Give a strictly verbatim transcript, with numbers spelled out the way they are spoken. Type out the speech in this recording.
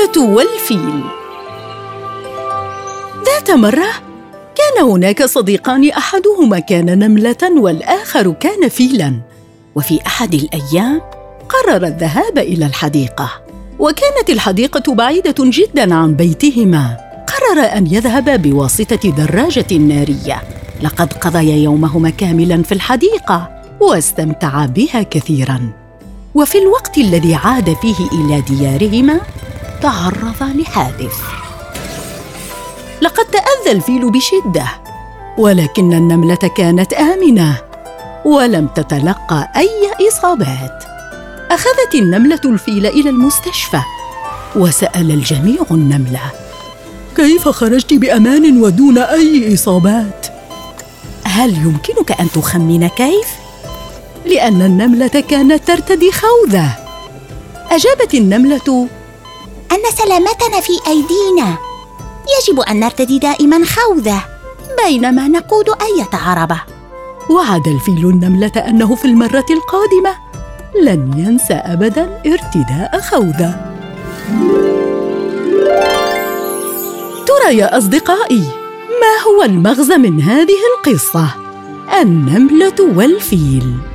النملة والفيل. ذات مرة كان هناك صديقان، أحدهما كان نملة والآخر كان فيلاً. وفي أحد الأيام قرر الذهاب إلى الحديقة، وكانت الحديقة بعيدة جداً عن بيتهما. قرر أن يذهب بواسطة دراجة نارية. لقد قضيا يومهما كاملاً في الحديقة واستمتعا بها كثيراً. وفي الوقت الذي عاد فيه إلى ديارهما تعرضا لحادث. لقد تأذى الفيل بشدة، ولكن النملة كانت آمنة ولم تتلقى أي إصابات. أخذت النملة الفيل إلى المستشفى، وسأل الجميع النملة: كيف خرجت بأمان ودون أي إصابات؟ هل يمكنك أن تخمن كيف؟ لأن النملة كانت ترتدي خوذة. أجابت النملة: أن سلامتنا في أيدينا، يجب أن نرتدي دائما خوذة بينما نقود أي عربة. وعد الفيل النملة أنه في المرة القادمة لن ينسى أبدا ارتداء خوذة. ترى يا أصدقائي، ما هو المغزى من هذه القصة؟ النملة والفيل.